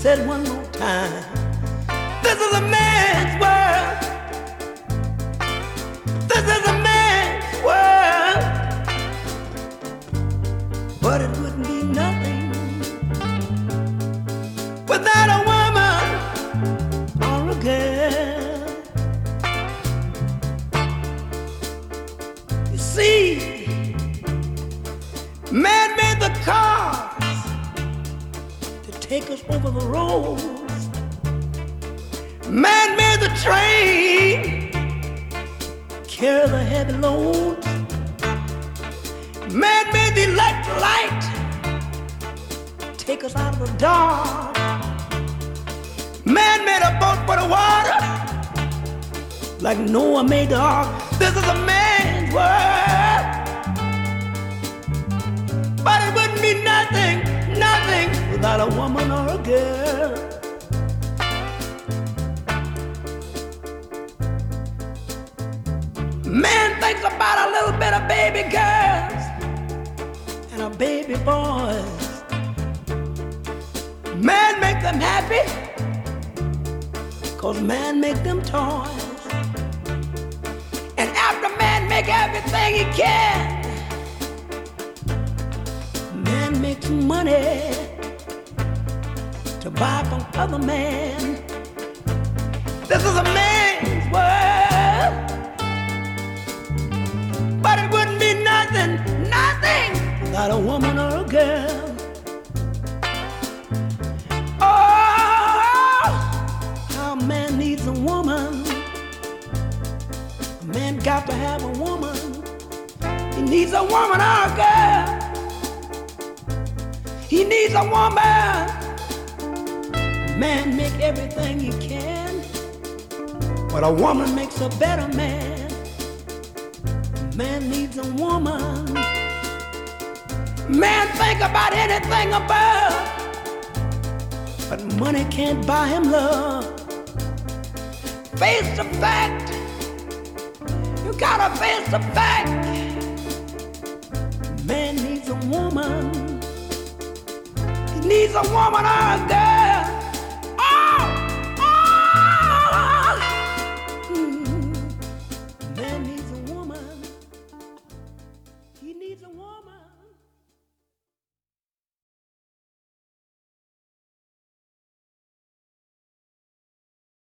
said one more time. This is a man's world. This is a man's world. But it wouldn't be nothing without a woman or a girl. You see, man made the cars to take us over the roads. Man made the train carry the heavy loads. Man made the electric light take us out of the dark. Man made a boat for the water like Noah made the ark. This is a man's world. But it wouldn't be nothing, nothing without a woman or a girl. Man thinks about a little bit of baby girls and a baby boys. Man make them happy, 'cause man make them toys. And after man make everything he can, man makes money to buy from other men. This is a man's world. But it wouldn't be nothing, nothing without a woman or a girl. Oh, how a man needs a woman. A man got to have a woman. He needs a woman or a girl. He needs a woman. Man make everything he can, but a woman makes a better man. Man needs a woman. Man think about anything above, but money can't buy him love. Face the fact. You gotta face the fact. Man needs a woman. He needs a woman or a girl.